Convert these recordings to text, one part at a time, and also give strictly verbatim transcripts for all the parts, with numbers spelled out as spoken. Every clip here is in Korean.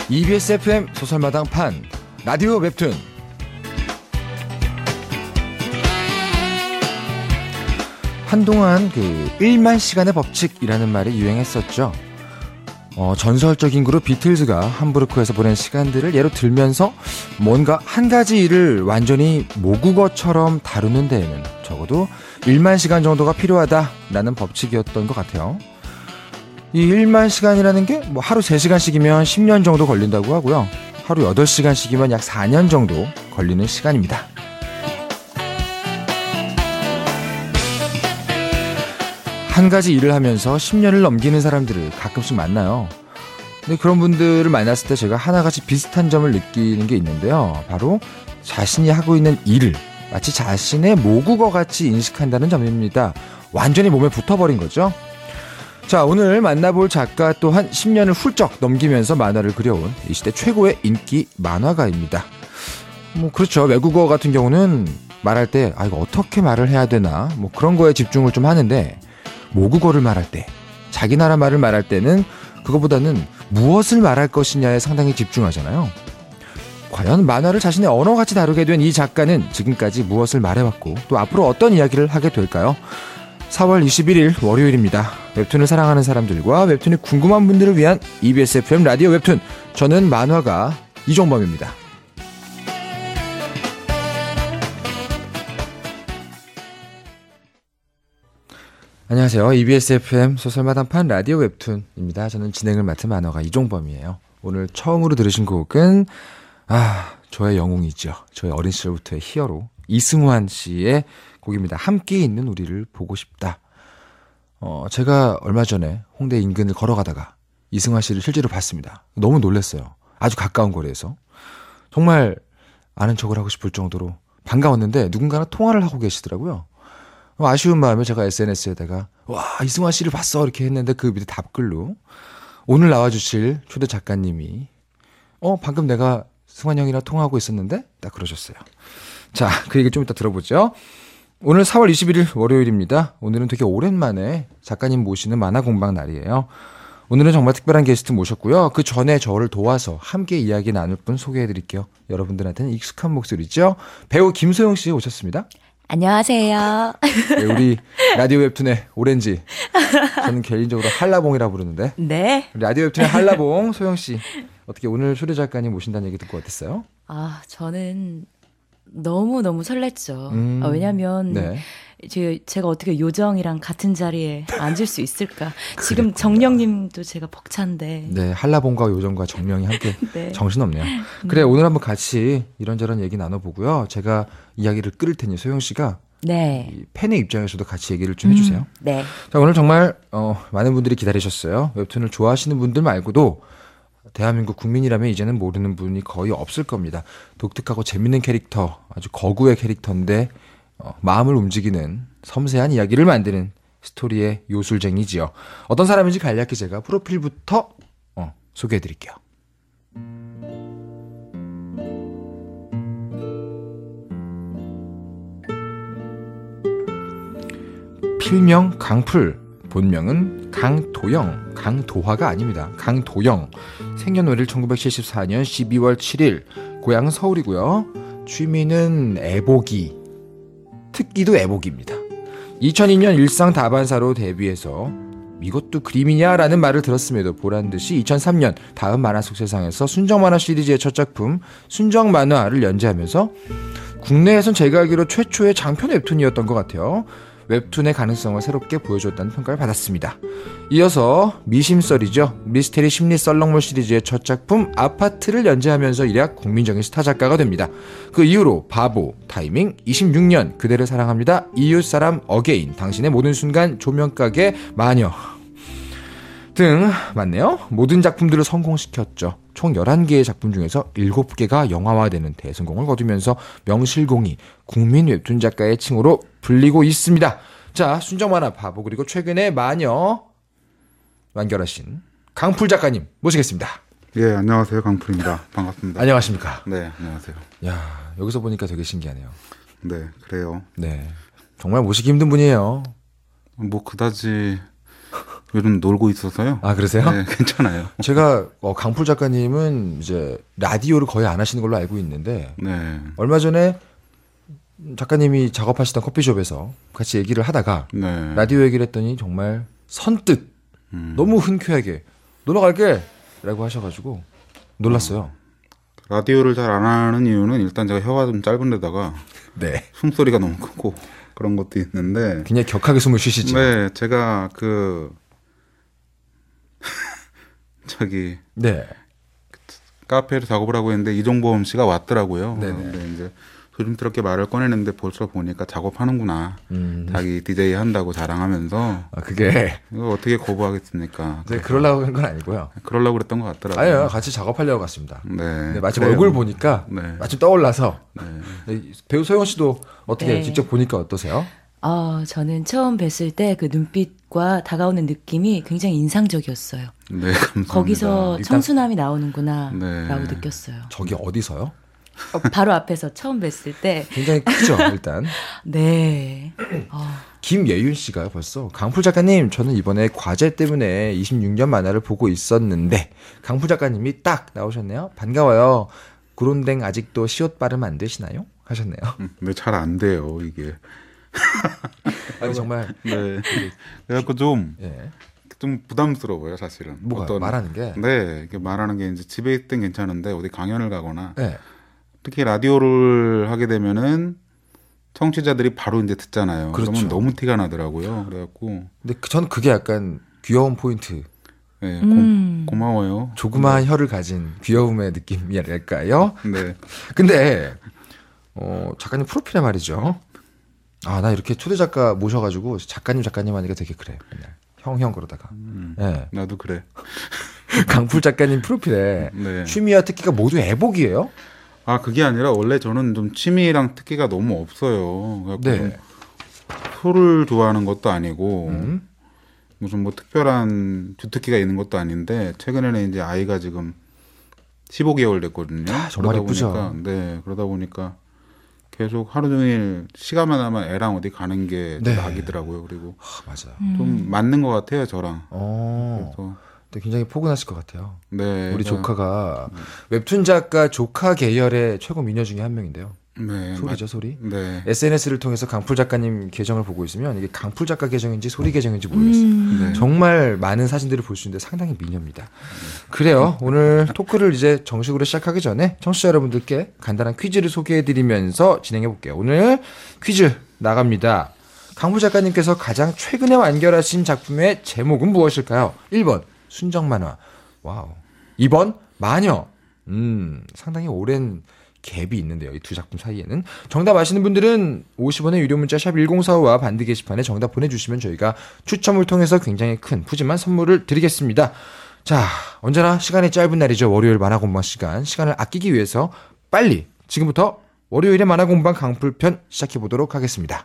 이비에스 에프엠 소설마당판 라디오 웹툰. 한동안 그 일만 시간의 법칙이라는 말이 유행했었죠. 어, 전설적인 그룹 비틀즈가 함부르크에서 보낸 시간들을 예로 들면서 뭔가 한 가지 일을 완전히 모국어처럼 다루는 데에는 적어도 일만 시간 정도가 필요하다라는 법칙이었던 것 같아요. 이 일만 시간이라는 게 뭐 하루 세 시간씩이면 십 년 정도 걸린다고 하고요. 하루 여덟 시간씩이면 약 사 년 정도 걸리는 시간입니다. 한 가지 일을 하면서 십 년을 넘기는 사람들을 가끔씩 만나요. 근데 그런 분들을 만났을 때 제가 하나같이 비슷한 점을 느끼는 게 있는데요. 바로 자신이 하고 있는 일을 마치 자신의 모국어같이 인식한다는 점입니다. 완전히 몸에 붙어버린 거죠. 자, 오늘 만나볼 작가 또한 십 년을 훌쩍 넘기면서 만화를 그려온 이 시대 최고의 인기 만화가입니다. 뭐 그렇죠. 외국어 같은 경우는 말할 때 아 이거 어떻게 말을 해야 되나 뭐 그런 거에 집중을 좀 하는데, 모국어를 말할 때, 자기 나라 말을 말할 때는 그거보다는 무엇을 말할 것이냐에 상당히 집중하잖아요. 과연 만화를 자신의 언어같이 다루게 된 이 작가는 지금까지 무엇을 말해왔고 또 앞으로 어떤 이야기를 하게 될까요? 사월 이십일일 월요일입니다. 웹툰을 사랑하는 사람들과 웹툰이 궁금한 분들을 위한 이비에스 에프엠 라디오 웹툰, 저는 만화가 이종범입니다. 안녕하세요. 이비에스 에프엠 소설마당판 라디오 웹툰입니다. 저는 진행을 맡은 만화가 이종범이에요. 오늘 처음으로 들으신 곡은 아 저의 영웅이죠. 저의 어린 시절부터의 히어로 이승환 씨의 곡입니다. 함께 있는 우리를 보고 싶다. 어, 제가 얼마 전에 홍대 인근을 걸어가다가 이승환 씨를 실제로 봤습니다. 너무 놀랐어요. 아주 가까운 거리에서. 정말 아는 척을 하고 싶을 정도로 반가웠는데 누군가랑 통화를 하고 계시더라고요. 아쉬운 마음에 제가 에스엔에스에다가 와 이승환 씨를 봤어 이렇게 했는데 그 밑에 답글로 오늘 나와주실 초대 작가님이 어 방금 내가 승환 형이랑 통화하고 있었는데 딱 그러셨어요. 자, 그 얘기 좀 이따 들어보죠. 오늘 사월 이십일일 월요일입니다. 오늘은 되게 오랜만에 작가님 모시는 만화공방 날이에요. 오늘은 정말 특별한 게스트 모셨고요. 그 전에 저를 도와서 함께 이야기 나눌 분 소개해드릴게요. 여러분들한테는 익숙한 목소리죠. 배우 김소영 씨 오셨습니다. 안녕하세요. 네, 우리 라디오 웹툰의 오렌지. 저는 개인적으로 한라봉이라 부르는데. 네. 라디오 웹툰의 한라봉 소영 씨. 어떻게 오늘 초대 작가님 모신다는 얘기 듣고 어땠어요? 아, 저는 너무너무 설렜죠. 음, 아, 왜냐면 네. 제, 제가 어떻게 요정이랑 같은 자리에 앉을 수 있을까. 지금 정령님도 제가 벅찬데. 네, 한라봉과 요정과 정령이 함께 네. 정신없네요. 그래, 오늘 한번 같이 이런저런 얘기 나눠보고요. 제가 이야기를 끌을 테니 소영 씨가 네. 이 팬의 입장에서도 같이 얘기를 좀 해주세요. 음, 네. 자, 오늘 정말 어, 많은 분들이 기다리셨어요. 웹툰을 좋아하시는 분들 말고도 대한민국 국민이라면 이제는 모르는 분이 거의 없을 겁니다. 독특하고 재밌는 캐릭터, 아주 거구의 캐릭터인데 어, 마음을 움직이는 섬세한 이야기를 만드는 스토리의 요술쟁이지요. 어떤 사람인지 간략히 제가 프로필부터 어, 소개해드릴게요. 필명 강풀, 본명은 강도영, 강도화가 아닙니다. 강도영. 생년월일 천구백칠십사년 십이월 칠일, 고향은 서울이고요. 취미는 애보기, 특기도 애보기입니다. 이천이년 일상 다반사로 데뷔해서 이것도 그림이냐 라는 말을 들었음에도 보란듯이 이천삼년 다음 만화 속 세상에서 순정만화 시리즈의 첫 작품 순정만화를 연재하면서 국내에선 제가 알기로 최초의 장편 웹툰이었던 것 같아요. 웹툰의 가능성을 새롭게 보여줬다는 평가를 받았습니다. 이어서 미심썰이죠. 미스테리 심리 썰렁물 시리즈의 첫 작품 아파트를 연재하면서 일약 국민적인 스타 작가가 됩니다. 그 이후로 바보, 타이밍, 이십육년 그대를 사랑합니다, 이웃사람, 어게인, 당신의 모든 순간, 조명가게, 마녀 등 맞네요. 모든 작품들을 성공시켰죠. 총 열한 개의 작품 중에서 일곱 개가 영화화되는 대성공을 거두면서 명실공히 국민 웹툰 작가의 칭호로 불리고 있습니다. 자, 순정만화 바보 그리고 최근에 마녀 완결하신 강풀 작가님 모시겠습니다. 예, 안녕하세요. 강풀입니다. 반갑습니다. 안녕하십니까? 네, 안녕하세요. 야, 여기서 보니까 되게 신기하네요. 네, 그래요. 네, 정말 모시기 힘든 분이에요. 뭐 그다지 요즘 놀고 있어서요. 아, 그러세요? 네, 괜찮아요. 제가 어, 강풀 작가님은 이제 라디오를 거의 안 하시는 걸로 알고 있는데 네. 얼마 전에 작가님이 작업하시던 커피숍에서 같이 얘기를 하다가 네. 라디오 얘기를 했더니 정말 선뜻 음. 너무 흔쾌하게 놀러 갈게 라고 하셔가지고 놀랐어요. 라디오를 잘 안 하는 이유는 일단 제가 혀가 좀 짧은 데다가 네. 숨소리가 너무 크고 그런 것도 있는데 굉장히 격하게 숨을 쉬시죠. 네, 제가 그 저기 네. 카페에서 작업을 하고 있는데 이종범 씨가 왔더라고요. 네네. 근데 이제 조심스럽게 말을 꺼내는데 벌써 보니까 작업하는구나. 음. 자기 디제이 한다고 자랑하면서 아, 그게 이거 어떻게 거부하겠습니까? 네, 그러려고 한 건 아니고요. 그러려고 그랬던 것 같더라고요. 아니요, 같이 작업하려고 갔습니다. 네. 네, 마침 그래요. 얼굴 보니까 네. 마침 떠올라서 네. 네, 배우 소영 씨도 어떻게 네. 직접 보니까 어떠세요? 어, 저는 처음 뵀을 때 그 눈빛과 다가오는 느낌이 굉장히 인상적이었어요. 네, 감사합니다. 거기서 일단- 청순함이 나오는구나 네. 라고 느꼈어요. 저기 어디서요? 어, 바로 앞에서 처음 뵀을 때 굉장히 크죠, 일단. 네. 어, 김예윤 씨가요, 벌써. 강풀 작가님, 저는 이번에 과제 때문에 이십육 년 만화를 보고 있었는데, 강풀 작가님이 딱 나오셨네요. 반가워요. 구론댕 아직도 시옷 발음 안 되시나요? 하셨네요. 음, 네, 잘 안 돼요, 이게. 아니, 정말, 네. 그래갖고 좀, 예. 좀 부담스러워요, 사실은. 뭐가 어떤- 말하는 게. 네, 이렇게 말하는 게 이제 집에 있을 땐 괜찮은데 어디 강연을 가거나 네. 특히 라디오를 하게 되면은 청취자들이 바로 이제 듣잖아요. 그렇죠. 그러면 너무 티가 나더라고요. 그래갖고 근데 그- 저는 그게 약간 귀여운 포인트. 네, 음. 고, 고마워요. 조그마한 혀를 가진 귀여움의 느낌이랄까요? 네, 근데, 어, 작가님 프로필에 말이죠. 아, 나 이렇게 초대 작가 모셔가지고 작가님, 작가님 하니까 되게 그래. 맨날. 형, 형 그러다가. 음, 예. 나도 그래. 강풀 작가님 프로필에 네. 취미와 특기가 모두 애복이에요? 아 그게 아니라 원래 저는 좀 취미랑 특기가 너무 없어요. 그래갖고 네. 좀 소를 좋아하는 것도 아니고 음. 무슨 뭐 특별한 주특기가 있는 것도 아닌데 최근에는 이제 아이가 지금 십오 개월 됐거든요. 아, 정말 그러다 예쁘죠. 보니까, 네, 그러다 보니까 계속 하루 종일 시간만 나면 애랑 어디 가는 게 네. 낙이더라고요. 그리고 아, 맞아요. 좀 맞는 것 같아요, 저랑. 어, 그래서 근데 굉장히 포근하실 것 같아요. 네, 우리 그러니까- 조카가 웹툰 작가 조카 계열의 최고 미녀 중에 한 명인데요. 네, 소리죠, 소리. 맞- 네, 에스엔에스를 통해서 강풀 작가님 계정을 보고 있으면 이게 강풀 작가 계정인지 소리 계정인지 모르겠어요. 음. 네. 정말 많은 사진들을 볼 수 있는데 상당히 미녀입니다. 그래요. 오늘 토크를 이제 정식으로 시작하기 전에 청취자 여러분들께 간단한 퀴즈를 소개해드리면서 진행해 볼게요. 오늘 퀴즈 나갑니다. 강풀 작가님께서 가장 최근에 완결하신 작품의 제목은 무엇일까요? 일 번 순정만화. 와우. 이 번 마녀. 음, 상당히 오랜 갭이 있는데요. 이 두 작품 사이에는. 정답 아시는 분들은 오십 원의 유료 문자 샵 일공사오와 반드 게시판에 정답 보내주시면 저희가 추첨을 통해서 굉장히 큰 푸짐한 선물을 드리겠습니다. 자, 언제나 시간이 짧은 날이죠. 월요일 만화 공부방 시간. 시간을 아끼기 위해서 빨리 지금부터 월요일의 만화 공부방 강풀편 시작해 보도록 하겠습니다.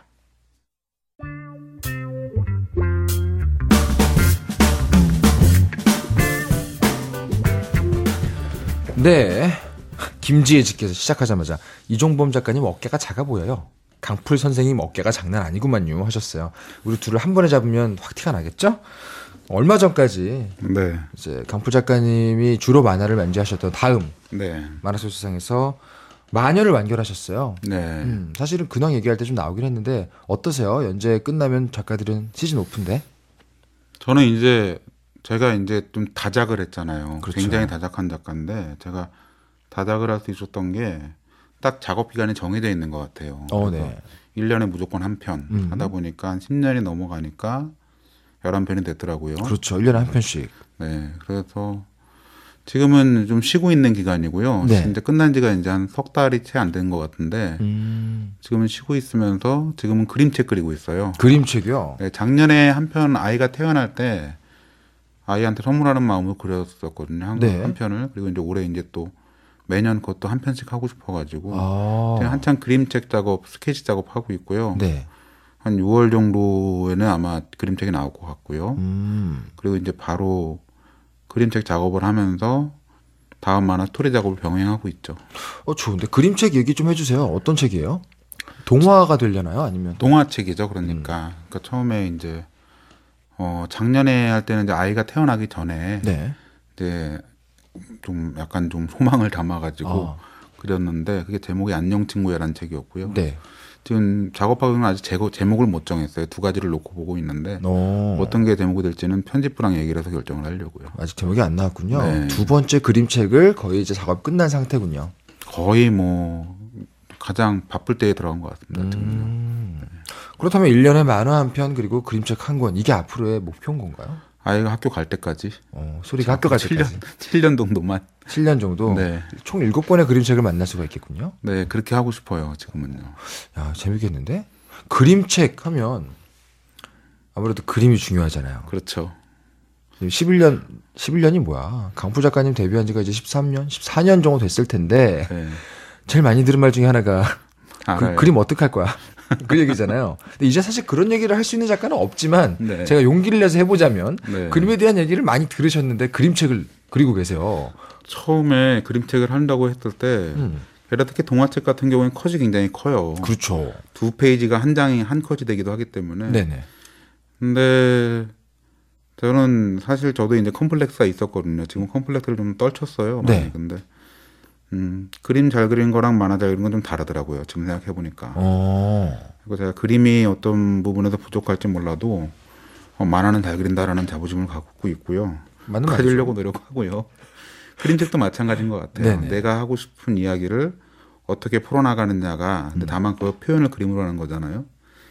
네. 김지혜 씨께서 시작하자마자 이종범 작가님 어깨가 작아 보여요. 강풀 선생님 어깨가 장난 아니구만요 하셨어요. 우리 둘을 한 번에 잡으면 확 티가 나겠죠? 얼마 전까지 네, 이제 강풀 작가님이 주로 만화를 연재하셨던 다음 네, 만화소설상에서 마녀를 완결하셨어요. 네. 음, 사실은 근황 얘기할 때 좀 나오긴 했는데 어떠세요? 연재 끝나면 작가들은 시즌 오픈데? 저는 이제 제가 이제 좀 다작을 했잖아요. 그렇죠. 굉장히 다작한 작가인데 제가 다작을 할 수 있었던 게 딱 작업 기간이 정해져 있는 것 같아요. 어, 그래서 네. 일 년에 무조건 한 편 음. 하다 보니까 한 십 년이 넘어가니까 열한 편이 됐더라고요. 그렇죠. 일 년에 한 편씩. 네. 그래서 지금은 좀 쉬고 있는 기간이고요. 네. 이제 끝난 지가 이제 한 석 달이 채 안 된 것 같은데 음, 지금은 쉬고 있으면서 지금은 그림책 그리고 있어요. 그림책이요? 네, 작년에 한 편 아이가 태어날 때 아이한테 선물하는 마음으로 그렸었거든요. 한, 네. 한 편을. 그리고 이제 올해 이제 또 매년 그것도 한 편씩 하고 싶어가지고 아, 지금 한창 그림책 작업, 스케치 작업 하고 있고요. 네. 한 유월 정도에는 아마 그림책이 나올 것 같고요. 음, 그리고 이제 바로 그림책 작업을 하면서 다음 만화 스토리 작업을 병행하고 있죠. 어, 좋은데. 그림책 얘기 좀 해주세요. 어떤 책이에요? 동화가 되려나요? 아니면? 동화책이죠. 그러니까, 그러니까 처음에 이제 어, 작년에 할 때는 이제 아이가 태어나기 전에 네. 이제 좀 약간 좀 소망을 담아가지고 어. 그렸는데 그게 제목이 안녕 친구야라는 책이었고요. 네. 지금 작업하고는 아직 제고, 제목을 못 정했어요. 두 가지를 놓고 보고 있는데 오. 어떤 게 제목이 될지는 편집부랑 얘기를 해서 결정을 하려고요. 아직 제목이 안 나왔군요. 네. 두 번째 그림책을 거의 이제 작업 끝난 상태군요. 거의 뭐 가장 바쁠 때에 들어간 것 같습니다. 지금요. 음. 그렇다면 일 년에 만화 한 편 그리고 그림책 한 권 이게 앞으로의 목표인 건가요? 아이가 학교 갈 때까지 어, 소리가 학교 갈 칠 년, 때까지 칠 년 정도만. 칠 년 정도 네. 총 일곱 권의 그림책을 만날 수가 있겠군요. 네, 그렇게 하고 싶어요. 지금은요. 야, 재밌겠는데? 그림책 하면 아무래도 그림이 중요하잖아요. 그렇죠. 십일 년 십일 년이 뭐야? 강푸 작가님 데뷔한 지가 이제 십삼 년, 십사 년 정도 됐을 텐데 네. 제일 많이 들은 말 중에 하나가 그, 알아요. 그림 어떡할 거야? 그 얘기잖아요. 근데 이제 사실 그런 얘기를 할 수 있는 작가는 없지만 네. 제가 용기를 내서 해보자면 네. 그림에 대한 얘기를 많이 들으셨는데 그림책을 그리고 계세요. 처음에 그림책을 한다고 했을 때 음. 게다가 특히 동화책 같은 경우에는 컷이 굉장히 커요. 그렇죠. 두 페이지가 한 장이 한 컷이 되기도 하기 때문에. 네네. 근데 저는 사실 저도 이제 컴플렉스가 있었거든요. 지금 컴플렉스를 좀 떨쳤어요. 많이. 네. 근데 음, 그림 잘 그린 거랑 만화 잘 그린 건 좀 다르더라고요. 지금 생각해 보니까. 어. 그리고 제가 그림이 어떤 부분에서 부족할지 몰라도 어, 만화는 잘 그린다라는 자부심을 갖고 있고요. 맞는 가지려고 말이죠. 노력하고요. 그림책도 마찬가지인 것 같아요. 네네. 내가 하고 싶은 이야기를 어떻게 풀어나가느냐가 근데 다만 그 표현을 그림으로 하는 거잖아요.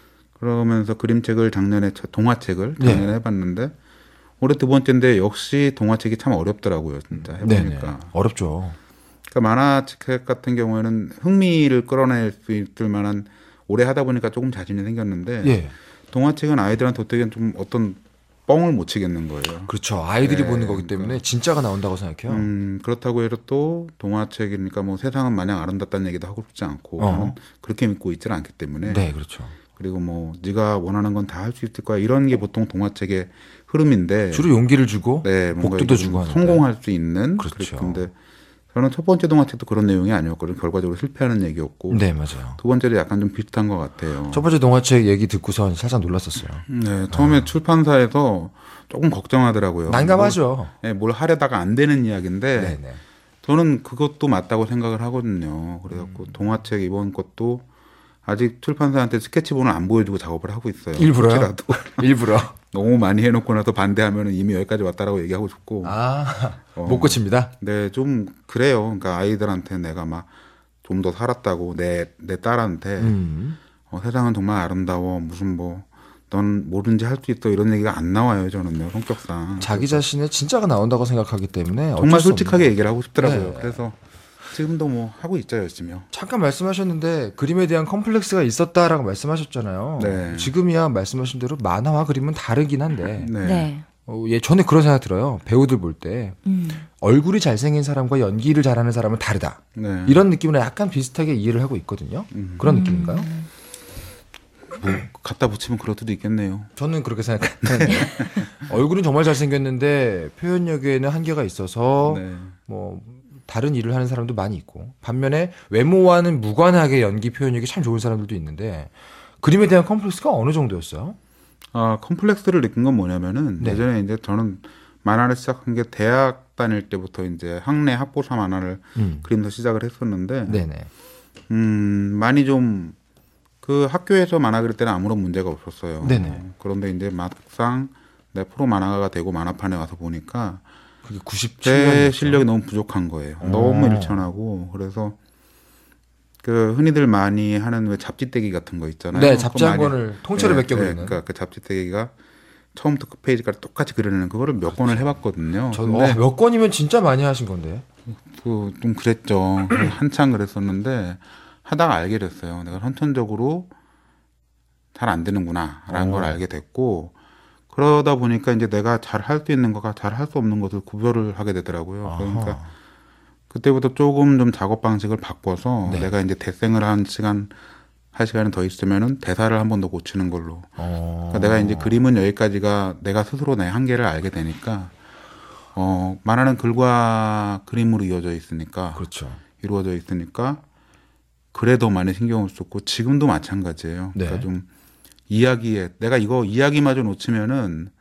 그러면서 그림책을 작년에 저- 동화책을 작년에 네. 해봤는데 올해 두 번째인데 역시 동화책이 참 어렵더라고요. 진짜 네네. 해보니까. 어렵죠. 그러니까 만화책 같은 경우에는 흥미를 끌어낼 수 있을 만한 오래 하다 보니까 조금 자신이 생겼는데 예. 동화책은 아이들한테 어떻게 좀 어떤 뻥을 못 치겠는 거예요. 그렇죠. 아이들이 네, 보는 거기 때문에 진짜가 나온다고 생각해요. 음, 그렇다고 해도 또 동화책이니까 뭐 세상은 마냥 아름답다는 얘기도 하고 싶지 않고 어. 저는 그렇게 믿고 있지는 않기 때문에 네, 그렇죠. 그리고 뭐 네가 원하는 건 다 할 수 있을 거야 이런 게 보통 동화책의 흐름인데 주로 용기를 주고 네, 뭔가 복도도 이게 좀 주고 하는데. 성공할 수 있는 그렇죠. 근데 저는 첫 번째 동화책도 그런 내용이 아니었거든요. 결과적으로 실패하는 얘기였고 네, 맞아요. 두 번째도 약간 좀 비슷한 것 같아요. 첫 번째 동화책 얘기 듣고선 살짝 놀랐었어요. 네, 처음에 출판사에서 조금 걱정하더라고요. 난감하죠. 뭘, 네, 뭘 하려다가 안 되는 이야기인데 네, 네. 저는 그것도 맞다고 생각을 하거든요. 그래갖고 동화책 이번 것도 아직 출판사한테 스케치본을 안 보여주고 작업을 하고 있어요. 일부러요? 혹시라도 일부러. 너무 많이 해놓고 나서 반대하면 이미 여기까지 왔다라고 얘기하고 싶고. 아, 어. 못 고칩니다. 네, 좀 그래요. 그러니까 아이들한테 내가 막 좀 더 살았다고 내 내 딸한테 음. 어, 세상은 정말 아름다워. 무슨 뭐 넌 뭐든지 할 수 있어 이런 얘기가 안 나와요. 저는요 성격상. 자기 자신의 진짜가 나온다고 생각하기 때문에 어쩔 정말 수 솔직하게 없네요. 얘기를 하고 싶더라고요. 네. 그래서 지금도 뭐 하고 있죠 열심히요. 잠깐 말씀하셨는데 그림에 대한 컴플렉스가 있었다라고 말씀하셨잖아요. 네. 지금이야 말씀하신 대로 만화와 그림은 다르긴 한데 네. 네. 어, 예, 저는 그런 생각 들어요. 배우들 볼 때 음. 얼굴이 잘생긴 사람과 연기를 잘하는 사람은 다르다. 네. 이런 느낌으로 약간 비슷하게 이해를 하고 있거든요. 음. 그런 느낌인가요? 뭐 갖다 붙이면 그럴 수도 있겠네요. 저는 그렇게 생각하는데 얼굴은 정말 잘생겼는데 표현력에는 한계가 있어서 네. 뭐 다른 일을 하는 사람도 많이 있고 반면에 외모와는 무관하게 연기 표현력이 참 좋은 사람들도 있는데 그림에 대한 컴플렉스가 어느 정도였어요? 아 컴플렉스를 느낀 건 뭐냐면은 네. 예전에 이제 저는 만화를 시작한 게 대학 다닐 때부터 이제 학내 학보사 만화를 음. 그림서 시작을 했었는데 네네. 음 많이 좀 그 학교에서 만화 그릴 때는 아무런 문제가 없었어요. 네네. 그런데 이제 막상 내 프로 만화가가 되고 만화판에 와서 보니까 그게 제 구십칠 년이었죠. 실력이 너무 부족한 거예요. 오. 너무 일천하고 그래서 그 흔히들 많이 하는 왜 잡지떼기 같은 거 있잖아요. 네, 그거 잡지 한 많이- 권을 통째로 네, 몇개 네, 그리는. 그러니까 그 잡지떼기가 처음부터 끝페이지까지 똑같이 그리는 그거를 몇 권을 해봤거든요. 저, 근데 어, 몇 권이면 진짜 많이 하신 건데. 그 좀 그랬죠. 한참 그랬었는데 하다가 알게 됐어요. 내가 선천적으로 잘 안 되는구나라는 어. 걸 알게 됐고 그러다 보니까 이제 내가 잘 할 수 있는 것과 잘 할 수 없는 것을 구별을 하게 되더라고요. 그러니까 아하. 그때부터 조금 좀 작업 방식을 바꿔서 네. 내가 이제 대생을 한 시간 할 시간이 더 있으면은 대사를 한 번 더 고치는 걸로. 어. 그러니까 내가 이제 그림은 여기까지가 내가 스스로 내 한계를 알게 되니까 어 만화는 글과 그림으로 이어져 있으니까 그렇죠. 이루어져 있으니까 글에 더 많이 신경을 썼고 지금도 마찬가지예요. 네. 그러니까 좀 이야기에 내가 이거 이야기마저 놓치면은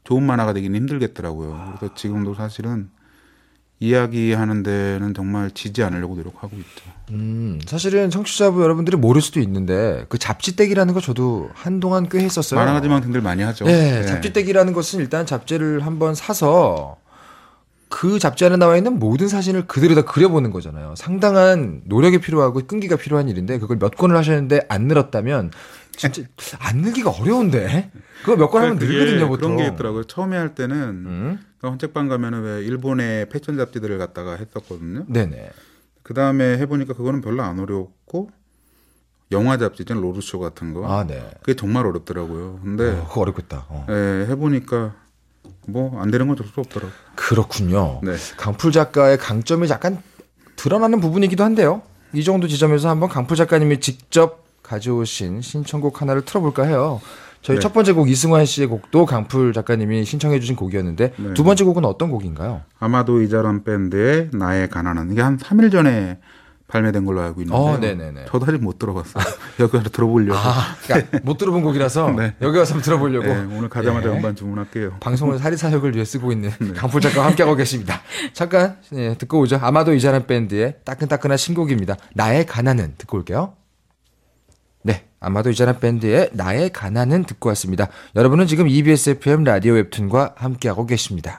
좋은 만화가 되기는 힘들겠더라고요. 그래서 지금도 사실은 이야기하는 데는 정말 지지 않으려고 노력하고 있죠. 음, 사실은 청취자분 여러분들이 모를 수도 있는데 그 잡지떼기라는 거 저도 한동안 꽤 했었어요. 만화가지망생들 많이 하죠. 네, 네. 잡지떼기라는 것은 일단 잡지를 한번 사서 그 잡지 안에 나와 있는 모든 사진을 그대로 다 그려보는 거잖아요. 상당한 노력이 필요하고 끈기가 필요한 일인데 그걸 몇 권을 하셨는데 안 늘었다면 진짜 안 늘기가 어려운데 그거 몇 권 하면 늘거든요 보통. 그런 게 있더라고요. 처음에 할 때는 음? 헌책방 가면은 왜 일본의 패션 잡지들을 갖다가 했었거든요. 네네. 그 다음에 해보니까 그거는 별로 안 어려웠고 영화 잡지죠, 로드쇼 같은 거. 아, 네. 그게 정말 어렵더라고요. 근데 어, 그거 어렵겠다. 어. 예, 해보니까 뭐 안 되는 건 어쩔 수 없더라고요. 그렇군요. 네. 강풀 작가의 강점이 약간 드러나는 부분이기도 한데요. 이 정도 지점에서 한번 강풀 작가님이 직접 가져오신 신청곡 하나를 틀어볼까 해요. 저희 네. 첫 번째 곡 이승환 씨의 곡도 강풀 작가님이 신청해 주신 곡이었는데 네. 두 번째 곡은 어떤 곡인가요? 아마도 이자란 밴드의 나의 가난은 이게 한 삼 일 전에 발매된 걸로 알고 있는데 어, 네네네. 저도 아직 못 들어봤어요. 여기 와서 들어보려고. 아, 그러니까 못 들어본 곡이라서 네. 여기 와서 한번 들어보려고. 네, 오늘 가자마자 예. 음반 주문할게요. 방송을 사리사욕을 위해 쓰고 있는 강풀 작가와 함께하고 계십니다. 잠깐 예, 듣고 오죠. 아마도 이자란 밴드의 따끈따끈한 신곡입니다. 나의 가난은 듣고 올게요. 네, 아마도 이자란 밴드의 나의 가난은 듣고 왔습니다. 여러분은 지금 이비에스 에프엠 라디오 웹툰과 함께하고 계십니다.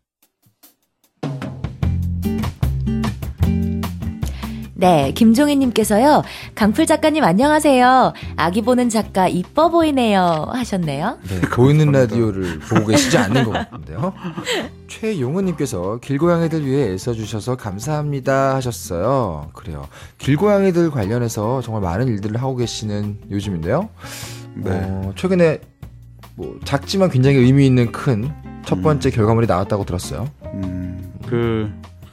네, 김종희님께서요. 강풀 작가님 안녕하세요. 아기 보는 작가 이뻐 보이네요 하셨네요. 네, 보이는 라디오를 보고 계시지 않는 것 같은데요. 최용은님께서 길고양이들 위해 애써주셔서 감사합니다 하셨어요. 그래요. 길고양이들 관련해서 정말 많은 일들을 하고 계시는 요즘인데요. 네. 어, 최근에 뭐 작지만 굉장히 의미 있는 큰 첫 번째 음. 결과물이 나왔다고 들었어요. 음, 그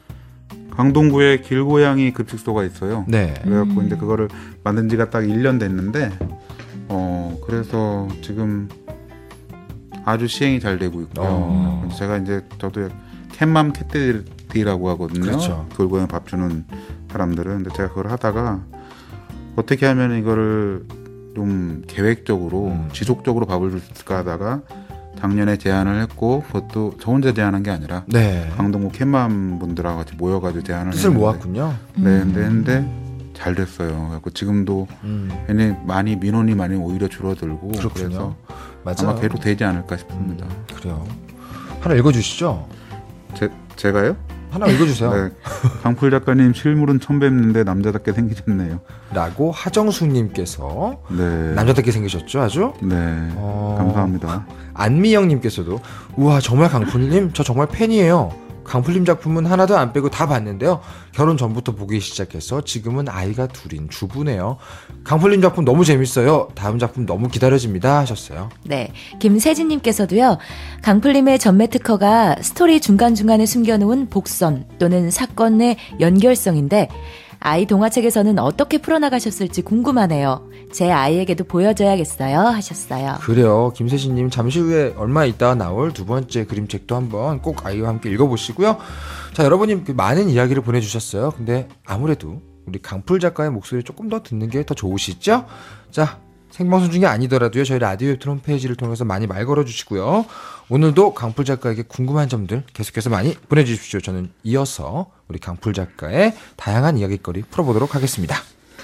강동구에 길고양이 급식소가 있어요. 네. 그래갖고 음. 이제 그거를 만든 지가 딱 일 년 됐는데, 어, 그래서 지금 아주 시행이 잘 되고 있고요. 어. 제가 이제 저도 캣맘 캣데디라고 하거든요. 그렇죠. 길고양이 밥 주는 사람들은. 근데 제가 그걸 하다가 어떻게 하면 이거를 좀 계획적으로 음. 지속적으로 밥을 줄까 하다가 작년에 제안을 했고, 그것도 저 혼자 제안한 게 아니라 네. 강동구 캣맘 분들하고 같이 모여가지고 제안을 뜻을 했는데, 모았군요. 네, 근데 했는데 잘 됐어요. 그래서 지금도 음. 얘네 많이 민원이 많이 오히려 줄어들고 그렇군요. 그래서 맞아요. 아마 계속 되지 않을까 싶습니다. 음, 그래요. 하나 읽어주시죠. 제 제가요? 하나 읽어주세요. 네. 강풀 작가님 실물은 처음 뵙는데 남자답게 생기셨네요. 라고 하정수님께서 네. 남자답게 생기셨죠, 아주? 네. 어... 감사합니다. 안미영님께서도 우와 정말 강풀님 저 정말 팬이에요. 강풀님 작품은 하나도 안 빼고 다 봤는데요. 결혼 전부터 보기 시작해서 지금은 아이가 둘인 주부네요. 강풀님 작품 너무 재밌어요. 다음 작품 너무 기다려집니다 하셨어요. 네, 김세진님께서도요. 강풀님의 전매 특허가 스토리 중간중간에 숨겨놓은 복선 또는 사건의 연결성인데 아이 동화책에서는 어떻게 풀어나가셨을지 궁금하네요. 제 아이에게도 보여줘야겠어요 하셨어요. 그래요. 김세진님 잠시 후에 얼마 있다가 나올 두 번째 그림책도 한번 꼭 아이와 함께 읽어보시고요. 자, 여러분이 많은 이야기를 보내주셨어요. 근데 아무래도 우리 강풀 작가의 목소리 조금 더 듣는 게 더 좋으시죠? 자, 생방송 중에 아니더라도요. 저희 라디오 웹툰 홈페이지를 통해서 많이 말 걸어주시고요. 오늘도 강풀 작가에게 궁금한 점들 계속해서 많이 보내주십시오. 저는 이어서 우리 강풀 작가의 다양한 이야기거리 풀어보도록 하겠습니다.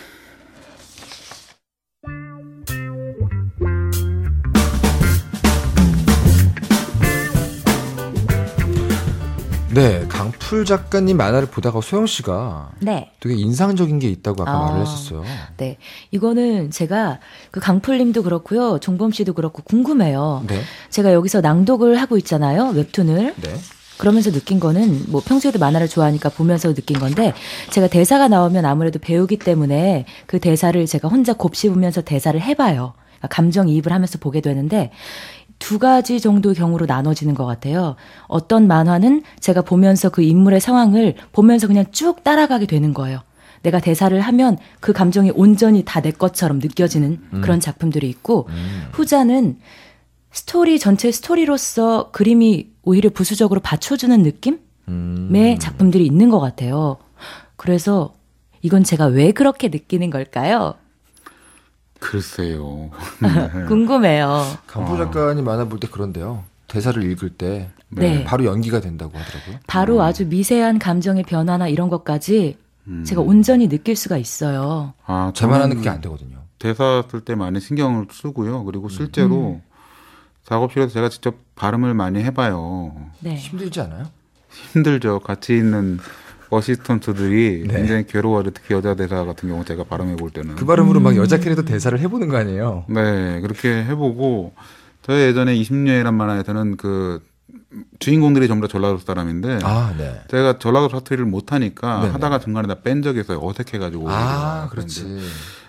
네, 강풀 작가님 만화를 보다가 소영 씨가 네. 되게 인상적인 게 있다고 아까 아, 말을 했었어요. 네, 이거는 제가 그 강풀님도 그렇고요, 종범 씨도 그렇고 궁금해요. 네, 제가 여기서 낭독을 하고 있잖아요, 웹툰을. 네. 그러면서 느낀 거는 뭐 평소에도 만화를 좋아하니까 보면서 느낀 건데 제가 대사가 나오면 아무래도 배우기 때문에 그 대사를 제가 혼자 곱씹으면서 대사를 해봐요. 그러니까 감정이입을 하면서 보게 되는데 두 가지 정도 경우로 나눠지는 것 같아요. 어떤 만화는 제가 보면서 그 인물의 상황을 보면서 그냥 쭉 따라가게 되는 거예요. 내가 대사를 하면 그 감정이 온전히 다 내 것처럼 느껴지는 음. 그런 작품들이 있고 음. 후자는 스토리 전체 스토리로서 그림이 오히려 부수적으로 받쳐주는 느낌의 음. 작품들이 있는 것 같아요. 그래서 이건 제가 왜 그렇게 느끼는 걸까요? 글쎄요. 궁금해요. 강풀 작가님 만화 볼 때 그런데요. 대사를 읽을 때 네. 바로 연기가 된다고 하더라고요. 바로 음. 아주 미세한 감정의 변화나 이런 것까지 음. 제가 온전히 느낄 수가 있어요. 아, 저만 하는 저는 그게 안 되거든요. 대사 쓸 때 많이 신경을 쓰고요. 그리고 실제로 음. 작업실에서 제가 직접 발음을 많이 해봐요. 네. 힘들지 않아요? 힘들죠. 같이 있는 어시스턴트들이 네. 굉장히 괴로워요. 특히 여자 대사 같은 경우 제가 발음해 볼 때는. 그 발음으로 음. 막 여자 캐릭터 대사를 해보는 거 아니에요? 네, 그렇게 해보고 저희 예전에 이십 년이란 만화에서는 그 주인공들이 전부 다 전라도 사람인데 아, 네. 제가 전라도 사투리를 못하니까 네네. 하다가 중간에 다 뺀 적이 있어요. 어색해가지고. 아, 그래서 이제 그렇지.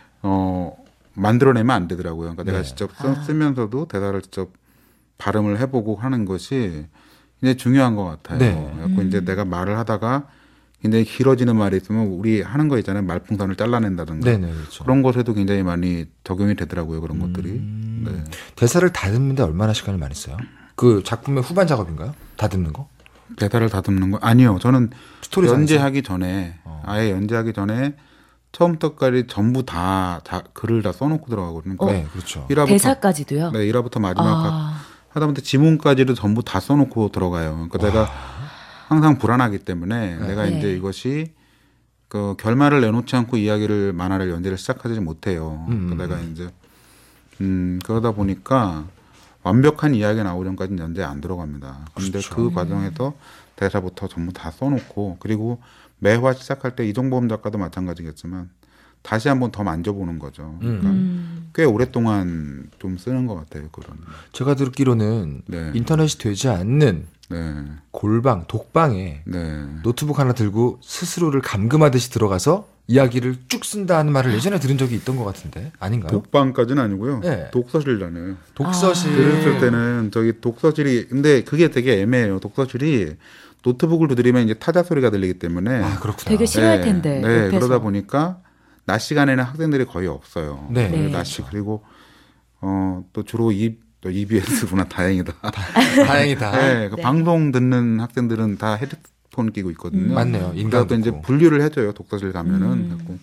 어, 만들어내면 안 되더라고요. 그러니까 네. 내가 직접 쓰, 아. 쓰면서도 대사를 직접 발음을 해보고 하는 것이 굉장히 중요한 것 같아요. 네. 그래서 이제 내가 말을 하다가 굉장히 길어지는 말이 있으면 우리 하는 거 있잖아요. 말풍선을 잘라낸다든가. 네네, 그렇죠. 그런 것에도 굉장히 많이 적용이 되더라고요. 그런 것들이. 음. 네. 대사를 다듬는데 얼마나 시간을 많이 써요? 그 작품의 후반 작업인가요? 다듬는 거? 대사를 다듬는 거 아니요. 저는 스토리상에서? 연재하기 전에 어. 아예 연재하기 전에 처음부터까지 전부 다, 다 글을 다 써놓고 들어가거든요. 어. 네, 그렇죠. 일 화부터, 대사까지도요? 네, 일 화부터 마지막 화 아, 하다못해 지문까지도 전부 다 써놓고 들어가요. 그러니까 내가 항상 불안하기 때문에 네. 내가 네. 이제 이것이 그 결말을 내놓지 않고 이야기를 만화를 연재를 시작하지 못해요. 음, 그러니까 내가 이제 음 그러다 보니까 완벽한 이야기가 나오기 전까지는 연재에 안 들어갑니다. 그런데 그렇죠. 그 과정에서 대사부터 전부 다 써놓고 그리고 매화 시작할 때 이종범 작가도 마찬가지겠지만 다시 한번 더 만져보는 거죠. 그러니까 음. 꽤 오랫동안 좀 쓰는 것 같아요. 그런. 제가 듣기로는 네. 인터넷이 되지 않는 네. 골방, 독방에 네. 노트북 하나 들고 스스로를 감금하듯이 들어가서 이야기를 쭉 쓴다는 말을 예전에 들은 적이 있던 것 같은데 아닌가요? 독방까지는 아니고요. 네. 독서실라네요. 독서실. 그랬을 때는 저기 독서실이 근데 그게 되게 애매해요. 독서실이 노트북을 두드리면 이제 타자 소리가 들리기 때문에 아, 그렇구나. 되게 싫어할 텐데. 네, 네, 옆에서. 그러다 보니까 낮 시간에는 학생들이 거의 없어요. 네. 그리고 네. 낮 시, 그리고 어, 또 주로 이, 또 이비에스구나 다행이다. 다행이다. 네, 그 네. 방송 듣는 학생들은 다 헤드폰 끼고 있거든요. 음. 맞네요. 그래서 인간 또 이제 듣고. 분류를 해줘요. 독서실 가면은. 음. 그래갖고.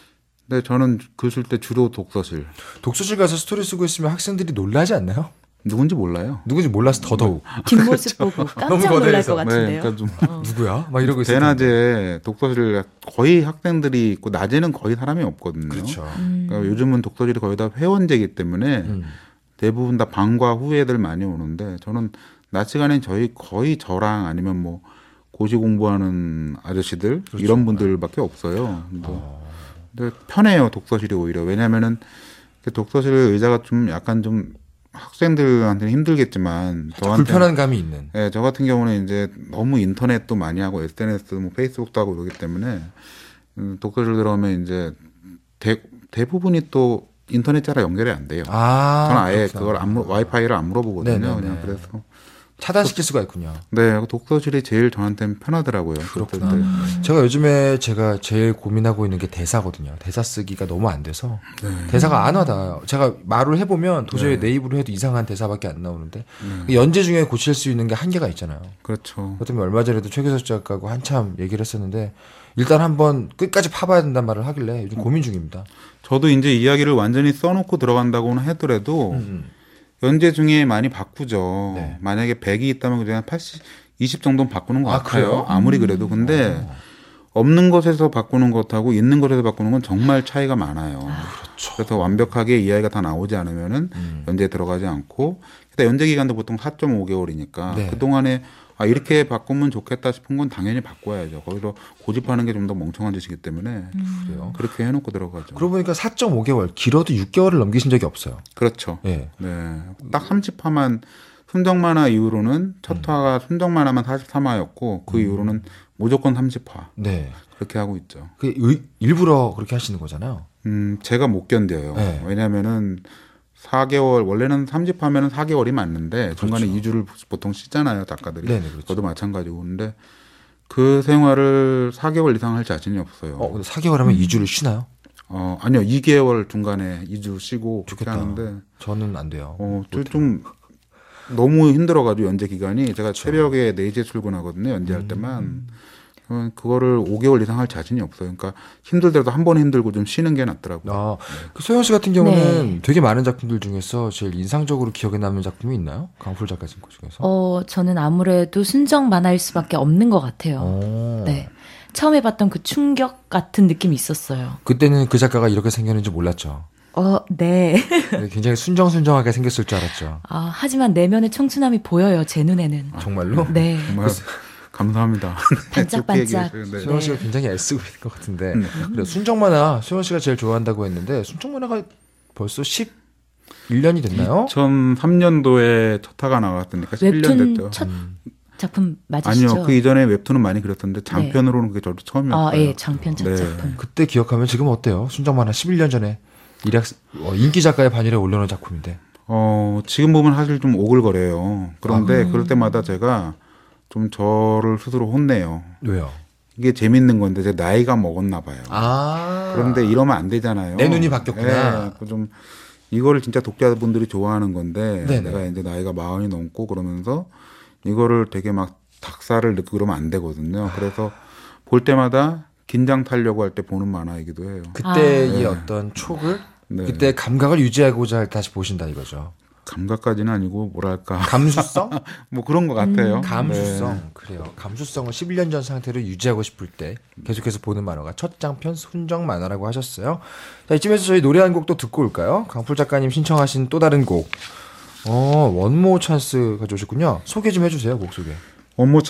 근데 저는 글 쓸 때 주로 독서실. 독서실 가서 스토리 쓰고 있으면 학생들이 놀라지 않나요? 누군지 몰라요. 누군지 몰라서 더더욱 뒷모습 보고 깜짝 놀랄 거대해서. 것 네, 같은데요. 그러니까 좀 어. 누구야? 막 이러고 있어요. 대낮에 독서실 거의 학생들이 있고 낮에는 거의 사람이 없거든요. 그렇죠. 음. 그러니까 요즘은 독서실이 거의 다 회원제이기 때문에 음. 대부분 다 방과 후 애들 많이 오는데 저는 낮 시간엔 저희 거의 저랑 아니면 뭐 고시 공부하는 아저씨들 그렇죠. 이런 분들밖에 없어요. 근데, 근데 편해요 독서실이 오히려 왜냐하면은 독서실 의자가 좀 약간 좀 학생들한테는 힘들겠지만 저한테 불편한 감이 있는. 예, 저 같은 경우는 이제 너무 인터넷도 많이 하고 에스엔에스, 뭐 페이스북도 하고 이러기 때문에 음, 독서실 들어오면 이제 대, 대부분이 또 인터넷자랑 연결이 안 돼요. 아, 저는 아예 그렇구나. 그걸 안, 물- 와이파이를 안 물어보거든요. 네네네. 그냥 그래서 차단시킬 수가 있군요. 네, 독서실이 제일 저한테는 편하더라고요. 그렇구나. 그럴 때. 제가 요즘에 제가 제일 고민하고 있는 게 대사거든요. 대사 쓰기가 너무 안 돼서 네. 대사가 안 와닿아요. 제가 말을 해보면 도저히 내 입으로 해도 이상한 대사밖에 안 나오는데 연재 중에 고칠 수 있는 게 한계가 있잖아요. 그렇죠. 그렇 때문에 얼마 전에도 최규석 작가하고 한참 얘기를 했었는데 일단 한번 끝까지 파봐야 된다는 말을 하길래 요즘 고민 중입니다. 저도 이제 이야기를 완전히 써놓고 들어간다고는 하더라도 음. 연재 중에 많이 바꾸죠. 네. 만약에 백이 있다면 그냥 팔십, 이십 정도는 바꾸는 것 아, 같아요. 그래요? 아무리 그래도. 근데 없는 것에서 바꾸는 것하고 있는 것에서 바꾸는 건 정말 차이가 많아요. 그렇죠. 그래서 완벽하게 이야기가 다 나오지 않으면은 음. 연재에 들어가지 않고 일단 연재 기간도 보통 사 점 오 개월이니까 네. 그동안에 아 이렇게 바꾸면 좋겠다 싶은 건 당연히 바꿔야죠. 거기서 고집하는 게 좀 더 멍청한 짓이기 때문에 그래요. 그렇게 해놓고 들어가죠. 그러고 보니까 사 점 오 개월, 길어도 육 개월을 넘기신 적이 없어요. 그렇죠. 예. 네. 딱 삼십 화만 순정만화 이후로는 첫 화가 순정만화만 사십삼 화였고 그 이후로는 무조건 삼십 화 네. 그렇게 하고 있죠. 그 의- 일부러 그렇게 하시는 거잖아요. 음, 제가 못 견뎌요. 네. 왜냐면은 사 개월 원래는 삼십 화면은 사 개월이 맞는데 중간에 그렇죠. 이 주를 보통 쉬잖아요, 작가들이. 네네, 그렇죠. 저도 마찬가지고. 근데 그 생활을 사 개월 이상 할 자신이 없어요. 어, 근데 사 개월 하면 이 주를 쉬나요? 어, 아니요. 이 개월 중간에 이 주 쉬고 그렇게 좋겠다. 하는데 저는 안 돼요. 어, 저 좀 너무 힘들어가지고 연재 기간이 제가 새벽에 네 시에 출근하거든요. 연재할 음. 때만 저는 그거를 오 개월 이상 할 자신이 없어요. 그러니까 힘들더라도 한 번 힘들고 좀 쉬는 게 낫더라고요. 아, 그 소영 씨 같은 경우는 네. 되게 많은 작품들 중에서 제일 인상적으로 기억에 남는 작품이 있나요? 강풀 작가 진 것 중에서? 어, 저는 아무래도 순정 만화일 수밖에 없는 것 같아요. 오. 네. 처음에 봤던 그 충격 같은 느낌이 있었어요. 그때는 그 작가가 이렇게 생겼는지 몰랐죠. 어, 네. 굉장히 순정순정하게 생겼을 줄 알았죠. 아, 하지만 내면의 청순함이 보여요, 제 눈에는. 정말로? 네. 정말 감사합니다. 반짝반짝. 네. 소영 씨가 굉장히 애쓰고 있는 것 같은데. 네. 그래, 순정 만화 소영 씨가 제일 좋아한다고 했는데 순정 만화가 벌써 십일 년이 됐나요? 이천삼 년도에 첫 화가 나왔으니까 십일 년 웹툰 됐죠. 첫 음. 작품 맞으시죠? 아니요, 그 이전에 웹툰은 많이 그렸었는데 장편으로는 그게 저도 처음이었어요. 아, 예, 장편 첫 네. 작품. 그때 기억하면 지금 어때요? 순정 만화 십일 년 전에 일약 어, 인기 작가의 반열에 올려놓은 작품인데. 어, 지금 보면 사실 좀 오글거려요. 그런데 아. 그럴 때마다 제가 좀 저를 스스로 혼내요. 왜요? 이게 재밌는 건데 제 나이가 먹었나 봐요. 아. 그런데 이러면 안 되잖아요. 내 눈이 바뀌었구나. 예, 좀 이거를 진짜 독자분들이 좋아하는 건데 네네. 내가 이제 나이가 마흔이 넘고 그러면서 이거를 되게 막 닭살을 느끼고 그러면 안 되거든요. 그래서 볼 때마다 긴장 타려고 할 때 보는 만화이기도 해요. 그때의 아. 어떤 촉을 네. 그때 감각을 유지하고자 다시 보신다 이거죠. 감각까지는 아니고 뭐랄까 감수성? 뭐 그런 것 같아요. 음. 감수성. 네. 그래요. 감수성을 십일 년 전 상태로 유지하고 싶을 때 계속해서 보는 만화가 첫 장편 순정 만화라고 하셨어요. 자, 이쯤에서 저희 노래 한 곡 또 듣고 올까요? 강풀 작가님 신청하신 또 다른 곡. 어, 원모 찬스 가져오셨군요. 소개 좀 해주세요. 곡 소개. 원모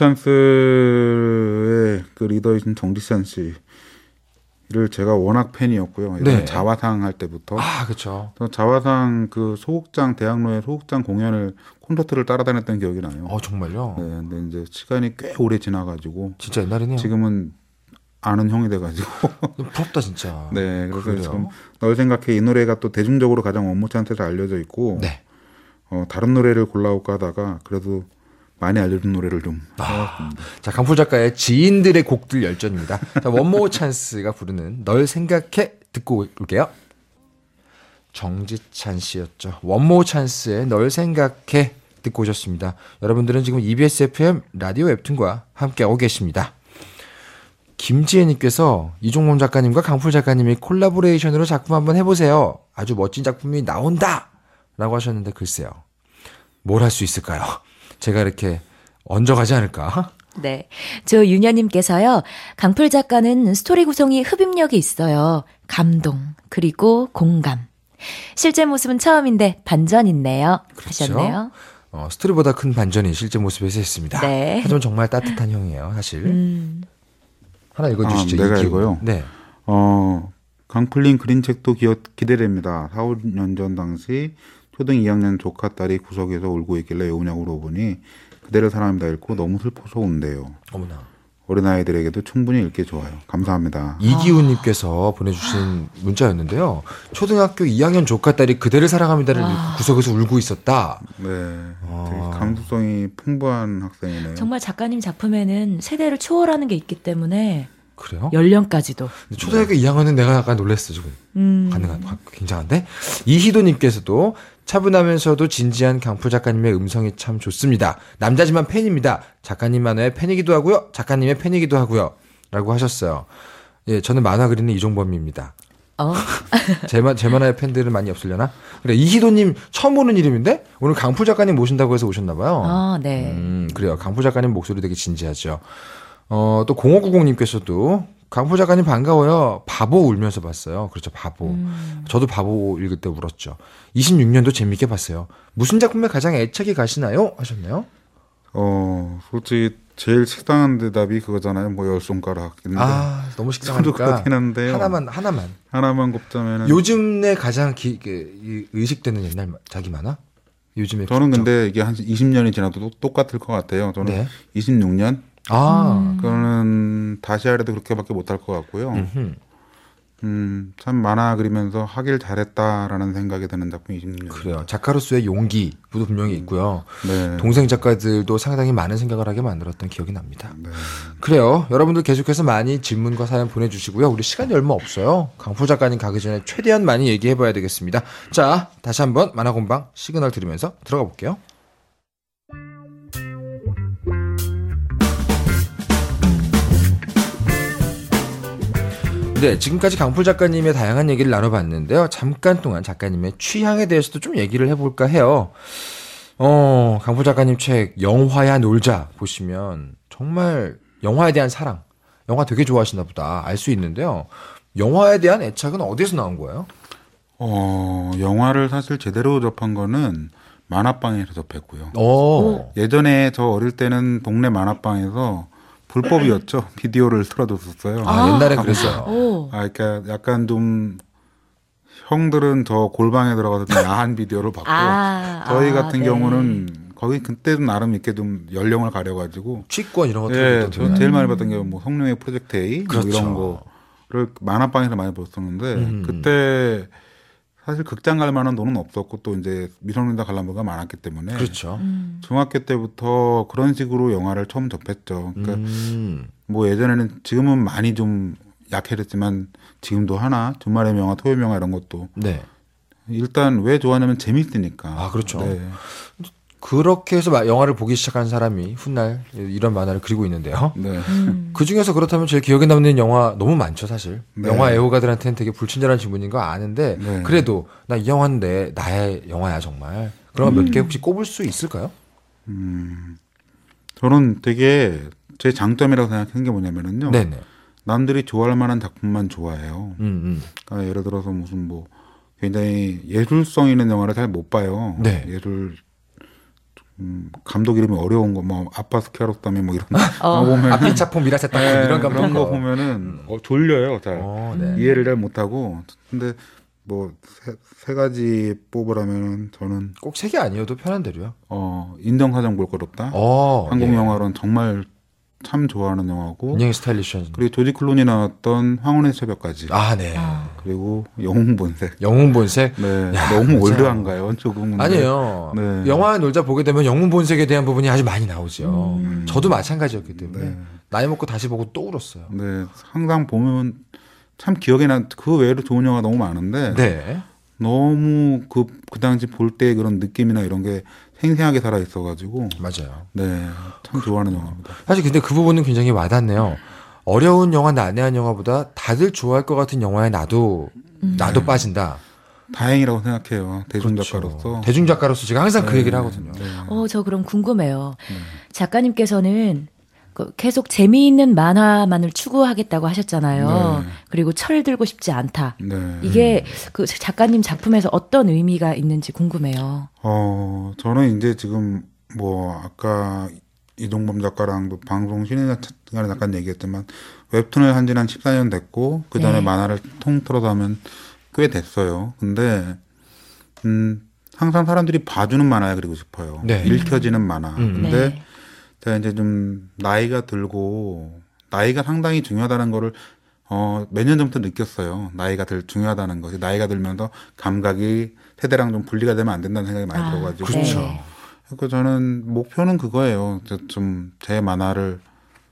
찬스의 그 리더이신 정지찬 씨를 제가 워낙 팬이었고요. 네. 자화상 할 때부터. 아, 그렇죠. 저 자화상 그 소극장 대학로의 소극장 공연을 콘서트를 따라다녔던 기억이 나요. 어, 정말요? 네, 근데 이제 시간이 꽤 오래 지나가지고 진짜 옛날이네요. 지금은 아는 형이 돼가지고. 부럽다 진짜. 네, 그래서 그래요? 지금 널 생각해 이 노래가 또 대중적으로 가장 원모 찬스로 알려져 있고. 네. 어, 다른 노래를 골라올까 하다가 그래도 많이 알려준 노래를 좀 아, 자, 강풀 작가의 지인들의 곡들 열전입니다. 자, 원모 찬스가 부르는 널 생각해 듣고 올게요. 정지찬 씨였죠. 원모 찬스의 널 생각해 듣고 오셨습니다. 여러분들은 지금 이비에스 에프엠 라디오 웹툰과 함께하고 계십니다. 김지혜님께서 이종범 작가님과 강풀 작가님이 콜라보레이션으로 작품 한번 해보세요. 아주 멋진 작품이 나온다! 라고 하셨는데 글쎄요. 뭘 할 수 있을까요? 제가 이렇게 얹어가지 않을까? 네. 저 윤여님께서요. 강풀 작가는 스토리 구성이 흡입력이 있어요. 감동, 그리고 공감. 실제 모습은 처음인데 반전 있네요. 그렇죠. 하셨네요. 어, 스토리보다 큰 반전이 실제 모습에서 있습니다. 네. 하지만 정말 따뜻한 형이에요, 사실. 음. 하나 읽어주시죠. 아, 내가 이 기분. 읽어요? 네. 어, 강풀린 그린책도 기억, 기대됩니다. 사, 오 년 전 당시 초등 이 학년 조카 딸이 구석에서 울고 있길래 왜 우냐고 물어보니 그대를 사랑합니다 읽고 너무 슬퍼서 운대요. 어머나. 어린아이들에게도 충분히 읽기 좋아요. 감사합니다. 이기훈님께서 보내주신 문자였는데요. 초등학교 이 학년 조카 딸이 그대를 사랑합니다를 읽고 구석에서 울고 있었다. 네, 아. 되게 감수성이 풍부한 학생이네요. 정말 작가님 작품에는 세대를 초월하는 게 있기 때문에 그래요? 연령까지도. 근데 초등학교 이 학년은 내가 약간 놀랐어, 지금. 음. 가능한, 굉장한데? 이희도님께서도 차분하면서도 진지한 강풀 작가님의 음성이 참 좋습니다. 남자지만 팬입니다. 작가님 만화의 팬이기도 하고요. 작가님의 팬이기도 하고요. 라고 하셨어요. 예, 저는 만화 그리는 이종범입니다. 어. 제, 만, 제 만화의 팬들은 많이 없으려나? 그래, 이희도님 처음 보는 이름인데? 오늘 강풀 작가님 모신다고 해서 오셨나봐요. 아, 네. 음, 그래요. 강풀 작가님 목소리 되게 진지하죠. 어, 또 공오구공님께서도 강풀 작가님 반가워요. 바보 울면서 봤어요. 그렇죠. 바보. 음. 저도 바보 읽을 때 울었죠. 이십육 년도 재밌게 봤어요. 무슨 작품에 가장 애착이 가시나요? 하셨네요. 어, 솔직히 제일 식상한 대답이 그거잖아요. 뭐 열 손가락인데. 아, 너무 저도 식상하니까. 그렇긴 한데요. 하나만, 하나만. 하나만 꼽자면은 요즘에 가장 기, 그, 이, 의식되는 옛날 자기 만화? 요즘에. 저는 진짜. 근데 이게 한 이십 년이 지나도 똑- 똑같을 것 같아요. 저는 네. 이십육 년? 아. 그거는 다시 하려도 그렇게밖에 못할 것 같고요. 음흠. 음, 참 만화 그리면서 하길 잘했다라는 생각이 드는 작품이 이십육 년. 그래요. 작가로서의 용기도 분명히 있고요. 네. 동생 작가들도 상당히 많은 생각을 하게 만들었던 기억이 납니다. 네. 그래요. 여러분들 계속해서 많이 질문과 사연 보내주시고요. 우리 시간이 얼마 없어요. 강풀 작가님 가기 전에 최대한 많이 얘기해봐야 되겠습니다. 자, 다시 한번 만화공방 시그널 들으면서 들어가 볼게요. 네, 지금까지 강풀 작가님의 다양한 얘기를 나눠봤는데요. 잠깐 동안 작가님의 취향에 대해서도 좀 얘기를 해볼까 해요. 어, 강풀 작가님 책 영화야 놀자 보시면 정말 영화에 대한 사랑, 영화 되게 좋아하시나 보다 알 수 있는데요. 영화에 대한 애착은 어디서 나온 거예요? 어, 영화를 사실 제대로 접한 거는 만화방에서 접했고요. 오. 예전에 저 어릴 때는 동네 만화방에서 불법이었죠. 비디오를 틀어줬었어요. 아, 옛날에 그랬어요. 오. 아, 그러니까 약간 좀 형들은 저 골방에 들어가서 좀 야한 비디오를 봤고 아, 저희 아, 같은 네. 경우는 거기 그때도 나름 이렇게 좀 연령을 가려가지고 취권 이런 것들. 예, 저 제일 많이 봤던 게 뭐 성룡의 프로젝트 A 그렇죠. 뭐 이런 거를 만화방에서 많이 봤었는데 음. 그때 사실 극장 갈 만한 돈은 없었고 또 이제 미성년자 관람가가 많았기 때문에 그렇죠. 음. 중학교 때부터 그런 식으로 영화를 처음 접했죠. 그러니까 음. 뭐 예전에는 지금은 많이 좀 약해졌지만 지금도 하나 주말의 명화, 토요일 명화 이런 것도 네. 일단 왜 좋아하냐면 재밌으니까. 아, 그렇죠. 네. 그렇게 해서 마- 영화를 보기 시작한 사람이 훗날 이런 만화를 그리고 있는데요. 네. 음. 그 중에서 그렇다면 제일 기억에 남는 영화 너무 많죠, 사실. 네. 영화 애호가들한테는 되게 불친절한 질문인 거 아는데, 네. 그래도 나 이 영화는 내, 나의 영화야, 정말. 그럼 몇 개 혹시 꼽을 수 있을까요? 저는 되게 제 장점이라고 생각하는 게 뭐냐면은요. 네네. 남들이 좋아할 만한 작품만 좋아해요. 음, 음. 그러니까 예를 들어서 무슨 뭐 굉장히 예술성 있는 영화를 잘 못 봐요. 네. 예술 음, 감독 이름이 어려운 거 뭐 아빠 스키아로스다음에 뭐 이런 거 어. 보면 아피차폼 미라세타콤 네, 이런 감독. 그런 거 보면은 어, 졸려요. 잘 어, 네. 이해를 잘 못하고. 근데 뭐 세 가지 뽑으라면 저는 꼭 세 개 아니어도 편한 대로요. 어 인정사정 볼 것 없다. 어, 한국 예. 영화로는 정말 참 좋아하는 영화고. 굉장히 스타일리시한. 그리고 조지 클루니 나왔던 황혼의 새벽까지. 아, 네. 아. 그리고 영웅본색. 영웅본색. 네, 야, 너무 맞아요. 올드한가요? 조금. 근데. 아니에요. 네. 영화 놀자 보게 되면 영웅본색에 대한 부분이 아주 많이 나오죠. 저도 마찬가지였기 때문에 네. 나이 먹고 다시 보고 또 울었어요. 네, 항상 보면 참 기억에 난 그 외에도 좋은 영화 너무 많은데 네. 너무 그, 그 당시 볼 때 그런 느낌이나 이런 게 생생하게 살아 있어가지고 맞아요. 네, 참 좋아하는 영화입니다. 사실 근데 그 부분은 굉장히 와닿네요. 어려운 영화, 난해한 영화보다 다들 좋아할 것 같은 영화에 나도 나도 빠진다. 다행이라고 생각해요. 그렇죠. 대중작가로서. 대중작가로서 제가 항상 그 네, 얘기를 하거든요. 네. 어, 저 그럼 궁금해요. 작가님께서는 그 계속 재미있는 만화만을 추구하겠다고 하셨잖아요. 네. 그리고 철 들고 싶지 않다. 네. 이게 그 작가님 작품에서 어떤 의미가 있는지 궁금해요. 어, 저는 이제 지금 뭐 아까 이동범 작가랑도 방송 쉬는 시간에 잠깐 얘기했지만 웹툰을 한 지는 한 십사 년 됐고 그 전에 네. 만화를 통틀어서 하면 꽤 됐어요. 근데 음 항상 사람들이 봐주는 만화야 그리고 싶어요. 네. 읽혀지는 만화. 음. 근데 네. 제가 이제 좀 나이가 들고 나이가 상당히 중요하다는 거를 어, 몇 년 전부터 느꼈어요. 나이가 들 중요하다는 것이 나이가 들면서 감각이 세대랑 좀 분리가 되면 안 된다는 생각이 많이 아, 들어가지고. 그렇죠. 네. 그러니까 저는 목표는 그거예요. 좀 제 만화를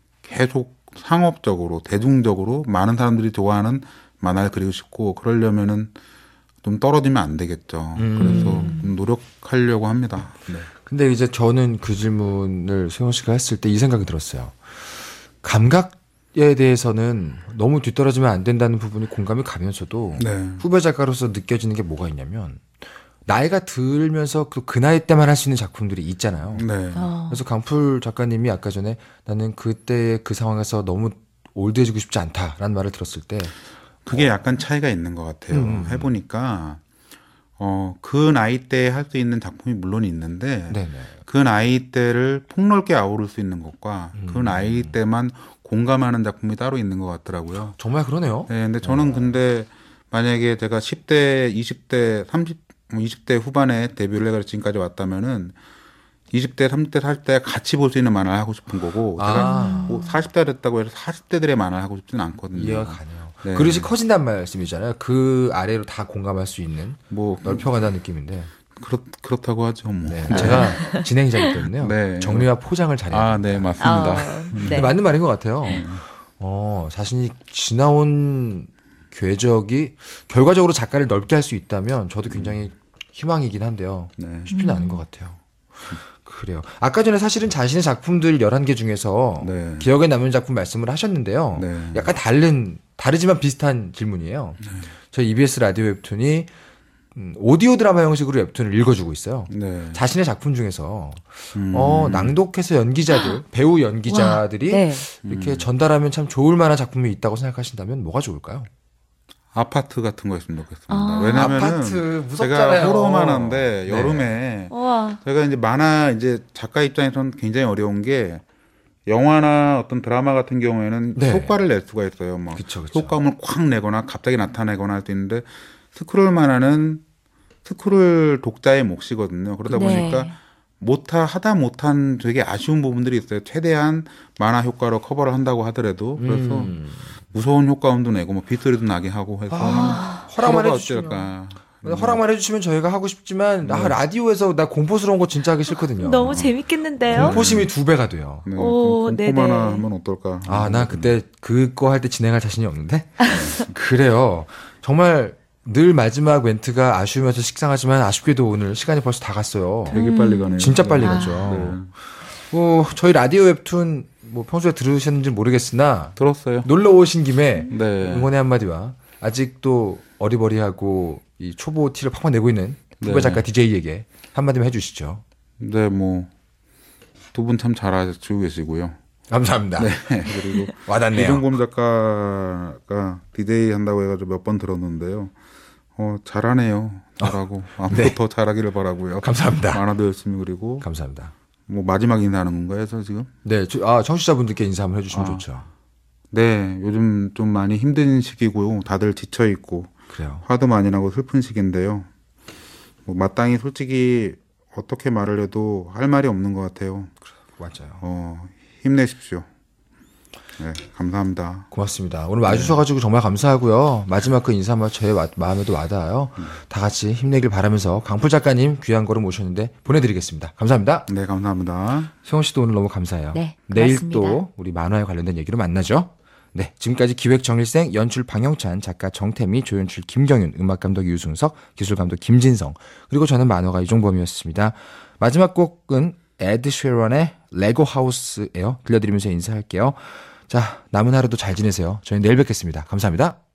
계속 상업적으로 대중적으로 많은 사람들이 좋아하는 만화를 그리고 싶고 그러려면은 좀 떨어지면 안 되겠죠. 음. 그래서 좀 노력하려고 합니다. 네. 근데 이제 저는 그 질문을 세훈 씨가 했을 때 이 생각이 들었어요. 감각에 대해서는 너무 뒤떨어지면 안 된다는 부분이 공감이 가면서도 네. 후배 작가로서 느껴지는 게 뭐가 있냐면 나이가 들면서 그, 그 나이 때만 할 수 있는 작품들이 있잖아요. 네. 어. 그래서 강풀 작가님이 아까 전에 나는 그때 그 상황에서 너무 올드해지고 싶지 않다라는 말을 들었을 때 그게 약간 차이가 있는 것 같아요. 음. 해보니까 어, 그 나이 때 할 수 있는 작품이 물론 있는데 네네. 그 나이 때를 폭넓게 아우를 수 있는 것과 그 나이 때만 공감하는 작품이 따로 있는 것 같더라고요. 정말 그러네요. 네, 근데 저는 근데 만약에 제가 십 대, 이십 대, 삼십, 뭐 이십 대 후반에 데뷔를 해서 지금까지 왔다면은 이십 대, 삼십 대 살 때 같이 볼 수 있는 만화를 하고 싶은 거고 제가 아. 뭐 사십 대 됐다고 해서 사십 대들의 만화를 하고 싶지는 않거든요. 이해가 가네요. 네. 그릇이 커진다는 말씀이잖아요. 그 아래로 다 공감할 수 있는 뭐 넓혀간다는 느낌인데 그렇 그렇다고 하죠. 뭐. 네, 제가 진행자이기 때문에요. 네. 정리와 포장을 잘해요. 아, 네, 맞습니다. 어, 근데 네. 맞는 말인 것 같아요. 어, 자신이 지나온 궤적이 결과적으로 작가를 넓게 할 수 있다면 저도 굉장히 희망이긴 한데요. 네. 쉽지는 않은 것 같아요. 그래요. 아까 전에 사실은 자신의 작품들 열한 개 중에서 네. 기억에 남는 작품 말씀을 하셨는데요. 네. 약간 다른 다르지만 비슷한 질문이에요. 네. 저희 이비에스 라디오 웹툰이 음, 오디오 드라마 형식으로 웹툰을 읽어주고 있어요. 네. 자신의 작품 중에서 음. 어, 낭독해서 연기자들, 배우 연기자들이 와, 네. 이렇게 음. 전달하면 참 좋을 만한 작품이 있다고 생각하신다면 뭐가 좋을까요? 아파트 같은 거 했으면 좋겠습니다. 아, 왜냐면은 아파트 무섭잖아요. 제가 호러 만화인데 여름에 네. 제가 이제 만화 이제 작가 입장에서는 굉장히 어려운 게 영화나 어떤 드라마 같은 경우에는 네. 효과를 낼 수가 있어요. 뭐 그쵸, 그쵸. 효과음을 콱 내거나 갑자기 나타내거나 할 수 있는데 스크롤 만화는 스크롤 독자의 몫이거든요. 그러다 네. 보니까 못하 하다 못한 되게 아쉬운 부분들이 있어요. 최대한 만화 효과로 커버를 한다고 하더라도 그래서 음. 무서운 효과음도 내고 뭐 빗소리도 나게 하고 해서 아, 허락만 해주시면 음. 허락만 해주시면 저희가 하고 싶지만 네. 아, 라디오에서 나 공포스러운 거 진짜 하기 싫거든요. 너무 재밌겠는데요. 공포심이 두 배가 돼요. 네, 오, 공포만화 하면 어떨까? 아, 나 그때 그거 할 때 진행할 자신이 없는데 그래요. 정말 늘 마지막 멘트가 아쉬우면서 식상하지만 아쉽게도 오늘 시간이 벌써 다 갔어요. 되게 빨리 가네요. 진짜 빨리 아. 가죠. 네. 뭐 저희 라디오 웹툰 뭐 평소에 들으셨는지 모르겠으나 들었어요. 놀러 오신 김에 네. 응원의 한마디와 아직도 어리버리하고 이 초보 티를 팍팍 내고 있는 후배 네. 작가 디제이에게 한마디만 해주시죠. 네, 뭐 두 분 참 잘하시고 계시고요. 감사합니다. 네, 그리고 와닿네요. 이종범 작가가 디제이 한다고 해가지고 몇 번 들었는데요. 어, 잘하네요. 잘하고 어, 앞으로 네. 더 잘하기를 바라고요. 감사합니다. 만화도 열심히 그리고 감사합니다. 뭐 마지막 인사하는 건가요, 저 지금? 네, 아 청취자분들께 인사 한번 해주시면 아, 좋죠. 네, 요즘 좀 많이 힘든 시기고요. 다들 지쳐 있고 그래요. 화도 많이 나고 슬픈 시기인데요. 뭐 마땅히 솔직히 어떻게 말을 해도 할 말이 없는 것 같아요. 맞아요. 어, 힘내십시오. 네, 감사합니다. 고맙습니다. 오늘 와주셔가지고 정말 감사하고요. 마지막 그 인사 한번 제 마음에도 와닿아요. 음. 다 같이 힘내길 바라면서 강풀 작가님 귀한 거를 모셨는데 보내드리겠습니다. 감사합니다. 네, 감사합니다. 세원 씨도 오늘 너무 감사해요. 네, 내일 고맙습니다. 또 우리 만화에 관련된 얘기로 만나죠. 네, 지금까지 기획정일생, 연출 방영찬, 작가 정태미, 조연출 김경윤, 음악감독 유승석, 기술감독 김진성, 그리고 저는 만화가 이종범이었습니다. 마지막 곡은 에드 쉐런의 레고 하우스예요. 들려드리면서 인사할게요. 자, 남은 하루도 잘 지내세요. 저희는 내일 뵙겠습니다. 감사합니다.